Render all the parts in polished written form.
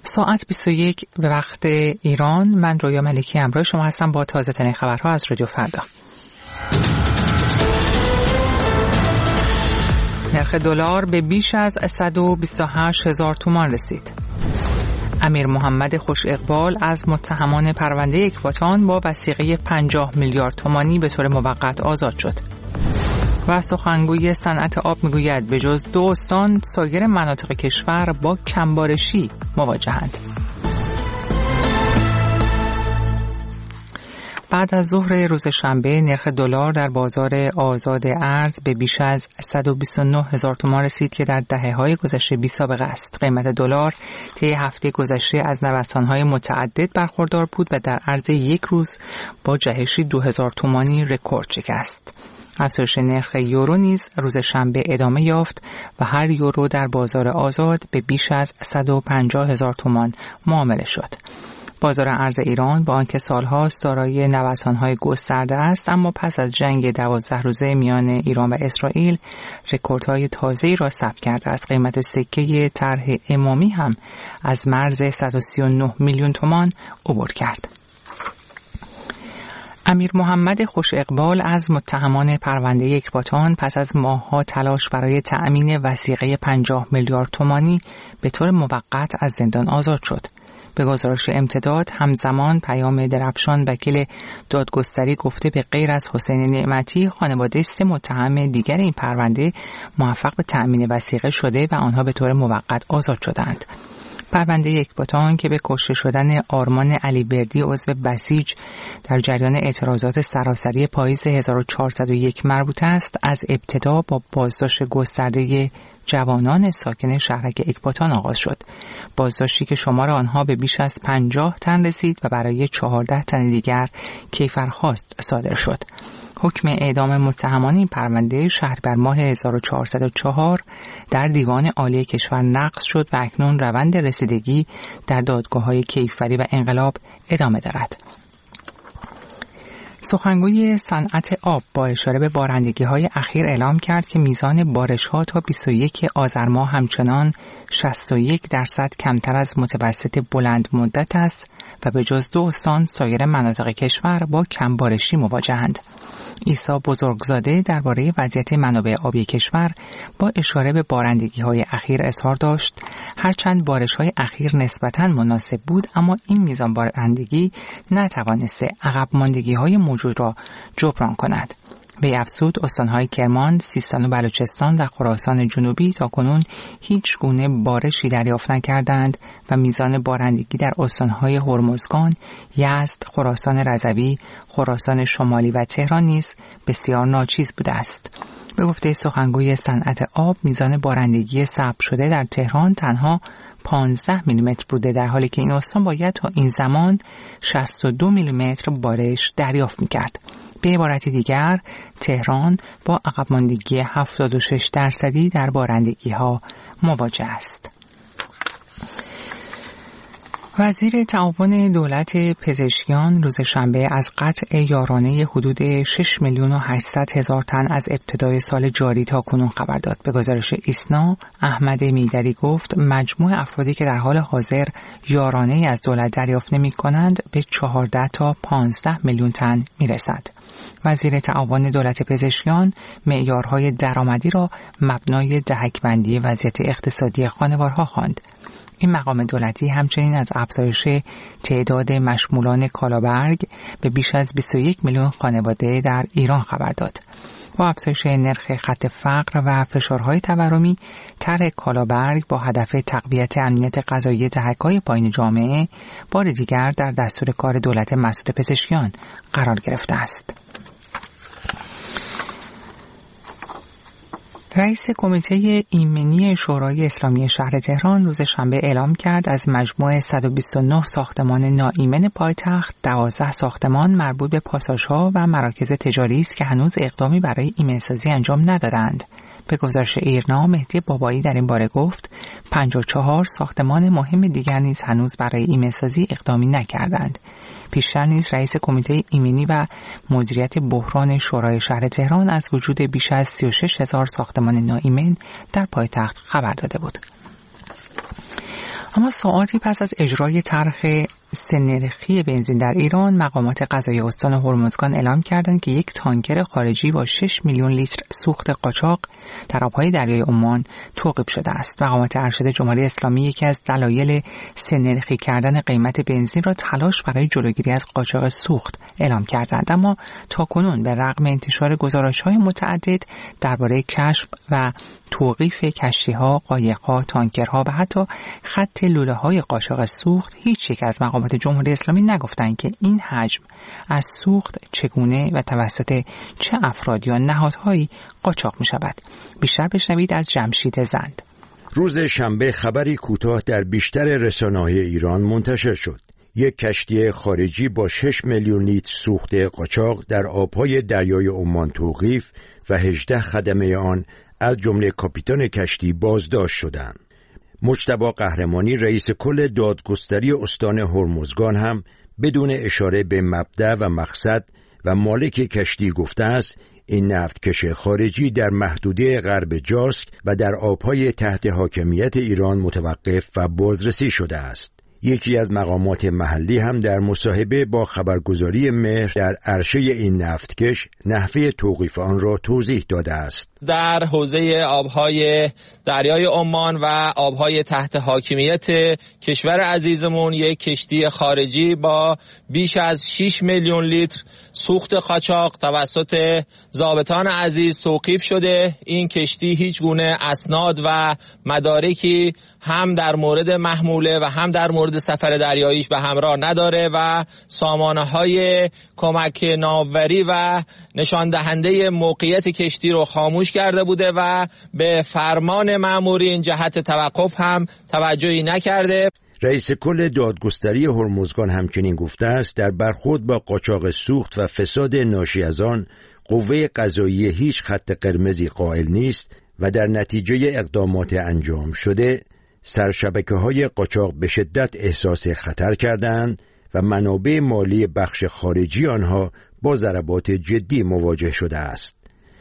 ساعت 21 به وقت ایران. من رویا ملکی همراه شما هستم با تازه ترین خبرها از رادیو فردا. نرخ دلار به بیش از 128,000 تومان رسید. امیر محمد خوش اقبال از متهمان پرونده اکباتان با وثیقه 50 میلیارد تومانی به طور موقت آزاد شد. و سخنگوی صنعت آب میگوید به جز 2 استان سایر مناطق کشور با کمبارشی مواجهند. بعد از ظهر روز شنبه نرخ دلار در بازار آزاد ارز به بیش از 129,000 تومان رسید که در دهه‌های گذشته بی‌سابقه است. قیمت دلار طی هفته گذشته از نوسان‌های متعدد برخوردار بود و در عرض یک روز با جهشی 2,000 تومانی رکورد شکست. افزایش نرخ یورو نیز روز شنبه ادامه یافت و هر یورو در بازار آزاد به بیش از 150,000 تومان معامله شد. بازار ارز ایران با آنکه سال‌هاست دارای نوسان‌های گسترده است، اما پس از جنگ 12 روزه میان ایران و اسرائیل رکوردهای تازه‌ای را ثبت کرده است. قیمت سکه طرح امامی هم از مرز 139 میلیون تومان عبور کرد. امیر محمد خوش اقبال از متهمان پرونده اکباتان پس از ماه‌ها تلاش برای تأمین وثیقه 50 میلیارد تومانی به طور موقت از زندان آزاد شد. به گزارش امتداد همزمان پیام درفشان وکیل دادگستری گفته به غیر از حسین نعمتی خانواده 3 متهم دیگر این پرونده موفق به تأمین وثیقه شده و آنها به طور موقت آزاد شدند. پرونده اکباتان که به کشته شدن آرمان علیبردی عضو بسیج در جریان اعتراضات سراسری پاییز 1401 مربوط است، از ابتدا با بازداشت گسترده جوانان ساکن شهرک اکباتان آغاز شد. بازداشتی که شمار آنها به بیش از 50 تن رسید و برای 14 تن دیگر کیفرخواست صادر شد. حکم اعدام متهمان این پرونده شهریور ماه 1404 در دیوان عالی کشور نقض شد و اکنون روند رسیدگی در دادگاه‌های کیفری و انقلاب ادامه دارد. سخنگوی صنعت آب با اشاره به بارندگی‌های اخیر اعلام کرد که میزان بارش‌ها تا 21 آذر ماه همچنان 61% کمتر از متوسط بلند مدت است و به جز 2 استان سایر مناطق کشور با کمبارشی مواجهند. عیسی بزرگزاده درباره وضعیت منابع آبی کشور با اشاره به بارندگی‌های اخیر اظهار داشت هرچند بارش‌های اخیر نسبتاً مناسب بود، اما این میزان بارندگی نتوانسته عقب ماندگی‌های موجود را جبران کند. وی افزود استان‌های کرمان، سیستان و بلوچستان و خراسان جنوبی تاکنون هیچ گونه بارشی دریافت نکردند و میزان بارندگی در استان‌های هرمزگان، یزد، خراسان رضوی، خراسان شمالی و تهران نیز بسیار ناچیز بوده است. به گفته سخنگوی صنعت آب میزان بارندگی ثبت شده در تهران تنها 15 میلیمتر بوده، در حالی که این استان باید تا این زمان 62 میلیمتر بارش دریافت می‌کرد. به عبارت دیگر تهران با عقب ماندگی 76% در بارندگی‌ها مواجه است. وزیر تعاون دولت پزشکیان روز شنبه از قطع یارانه حدود 6,800,000 تن از ابتدای سال جاری تا کنون خبر داد. به گزارش ایسنا، احمد میدری گفت مجموع افرادی که در حال حاضر یارانه از دولت دریافت نمی‌کنند به 14 تا 15 میلیون تن می‌رسد. وزیر تعاون دولت پزشکیان معیارهای درآمدی را مبنای دهک‌بندی وضعیت اقتصادی خانوارها خواند. این مقام دولتی همچنین از افزایش تعداد مشمولان کالابرگ به بیش از 21 میلیون خانواده در ایران خبر داد. با افزایش نرخ خط فقر و فشارهای تورمی، طرح کالابرگ با هدف تقویت امنیت غذایی دهک‌های پایین جامعه بار دیگر در دستور کار دولت مسعود پزشکیان قرار گرفته است. رئیس کمیته ایمنی شورای اسلامی شهر تهران روز شنبه اعلام کرد از مجموع 129 ساختمان ناایمن پایتخت 12 ساختمان مربوط به پاساژها و مراکز تجاری است که هنوز اقدامی برای ایمن‌سازی انجام ندادند. به گزارش ایرنا، مهدی بابایی در این باره گفت 54 ساختمان مهم دیگر نیز هنوز برای ایمن‌سازی اقدامی نکردند. پیشتر نیز رئیس کمیته ایمنی و مدیریت بحران شورای شهر تهران از وجود بیش از 36,000 ساختمان ناایمن در پایتخت خبر داده بود. اما ساعاتی پس از اجرای طرح سه‌نرخی بنزین در ایران، مقامات قضایی استان هرمزگان اعلام کردند که یک تانکر خارجی با 6 میلیون لیتر سوخت قاچاق در آبهای دریای عمان توقیف شده است. مقامات ارشد جمهوری اسلامی یکی از دلایل سه‌نرخی کردن قیمت بنزین را تلاش برای جلوگیری از قاچاق سوخت اعلام کردند، اما تاکنون به رغم انتشار گزارش‌های متعدد درباره کشف و توقیف کشتی‌ها، قایق‌ها، تانکرها و حتی خط لوله‌های قاچاق سوخت، هیچ یک از مقامات جمهوری اسلامی نگفتند که این حجم از سوخت چگونه و توسط چه افراد یا نهادهایی قاچاق می‌شود. بیشتر بشنوید از جمشید زند. روز شنبه خبری کوتاه در بیشتر رسانه‌های ایران منتشر شد. یک کشتی خارجی با 6 میلیون لیتر سوخت قاچاق در آبهای دریای عمان توقیف و 18 خدمه آن از جمله کاپیتان کشتی بازداشت شدند. مجتبی قهرمانی رئیس کل دادگستری استان هرمزگان هم بدون اشاره به مبدأ و مقصد و مالک کشتی گفته است این نفتکش خارجی در محدوده غرب جاسک و در آبهای تحت حاکمیت ایران متوقف و بازرسی شده است. یکی از مقامات محلی هم در مصاحبه با خبرگزاری مهر در عرشه این نفتکش نحوه توقیف آن را توضیح داده است. در حوزه آبهای دریای عمان و آبهای تحت حاکمیت کشور عزیزمون یک کشتی خارجی با بیش از 6 میلیون لیتر سوخت قاچاق توسط ضابطان عزیز توقیف شده. این کشتی هیچ گونه اسناد و مدارکی هم در مورد محموله و هم در مورد سفر دریاییش به همراه نداره و سامانه‌های کمک ناوبری و نشان دهنده موقعیت کشتی رو خاموش کرده بوده و به فرمان مأمورین جهت توقف هم توجهی نکرده. رئیس کل دادگستری هرمزگان همچنین گفته است در برخورد با قاچاق سوخت و فساد ناشی از آن قوه قضاییه هیچ خط قرمزی قائل نیست و در نتیجه اقدامات انجام شده سرشبکه‌های قاچاق به شدت احساس خطر کردند و منابع مالی بخش خارجی آنها با ضربات جدی مواجه شده است.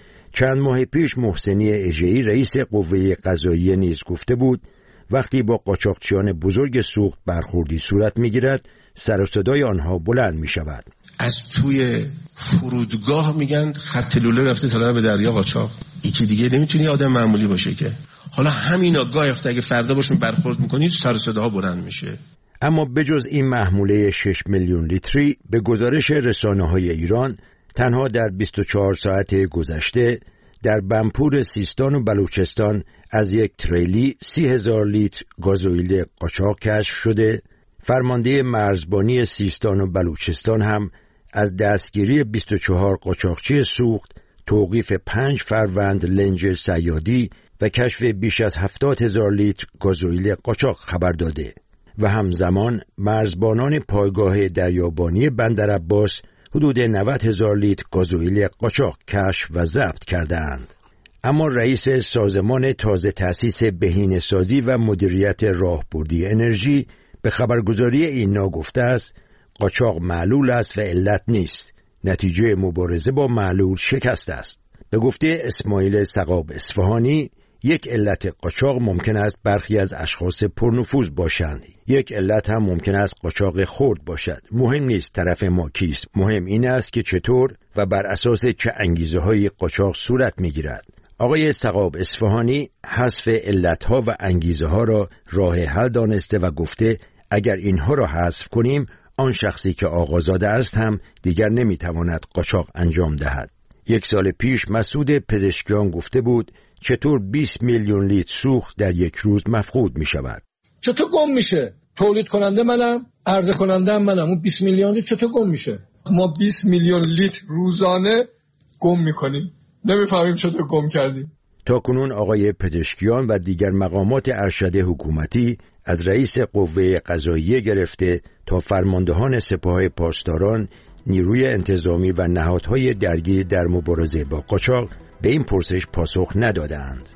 چند ماه پیش محسنی اژه‌ای رئیس قوه قضاییه نیز گفته بود وقتی با قاچاقچیان بزرگ سوخت برخوردی صورت می‌گیرد سر و صدای آنها بلند می‌شود. از توی فرودگاه میگن خط لوله رفته سالانه به دریا قاچاق. یکی دیگه نمیتونی آدم معمولی باشه که. حالا همینا گاهی وقت اگه فردا باشون برخورد میکنید سر و صداها بلند میشه. اما بجز این محموله 6 میلیون لیتری به گزارش رسانه‌های ایران تنها در 24 ساعت گذشته در بنپور سیستان و بلوچستان از یک تریلی 30,000 لیتر گازوئیل قاچاق کشف شده. فرمانده مرزبانی سیستان و بلوچستان هم از دستگیری 24 قاچاقچی سوخت، توقیف 5 فروند لنج صیادی و کشف بیش از 70,000 لیتر گازوئیل قاچاق خبر داده و همزمان مرزبانان پایگاه دریابانی بندرعباس حدود 90,000 لیتر گازوئیل قاچاق کشف و ضبط کردند. اما رئیس سازمان تازه تأسیس بهینه‌سازی و مدیریت راهبردی انرژی به خبرگزاری اینا گفته است قاچاق معلول است و علت نیست. نتیجه مبارزه با معلول شکست است. به گفته اسماعیل سقاب اصفهانی یک علت قاچاق ممکن است برخی از اشخاص پرنفوذ باشند. یک علت هم ممکن است قاچاق خرد باشد. مهم نیست طرف ما کیست. مهم این است که چطور و بر اساس چه انگیزه‌های قاچاق صورت می‌گیرد. آقای سقاب اصفهانی حذف علتها و انگیزه‌ها را راه حل دانسته و گفته اگر اینها را حذف کنیم آن شخصی که آقازاده است هم دیگر نمی‌تواند قاچاق انجام دهد. یک سال پیش مسعود پزشکیان گفته بود چطور 20 میلیون لیتر سوخت در یک روز مفقود می شود؟ چطور گم میشه؟ تولید کننده منم، عرضه کننده منم. اون 20 میلیون لیتر چطور گم میشه؟ ما 20 میلیون لیتر روزانه گم میکنیم. نمیفهمیم چطور گم کردیم. تاکنون آقای پزشکیان و دیگر مقامات ارشد حکومتی از رئیس قوه قضاییه گرفته تا فرماندهان سپاه پاسداران، نیروی انتظامی و نهادهای درگیر در مبارزه با قاچاق به این پرسش پاسخ ندادند.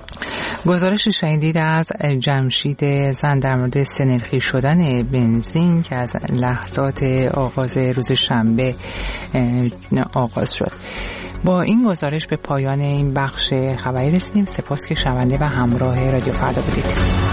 گزارش شنیدید از جمشید زند در مورد سه‌نرخی شدن بنزین که از لحظات آغاز روز شنبه آغاز شد. با این گزارش به پایان این بخش خبری رسیدیم. سپاس که شنونده و همراه رادیو فردا بودید.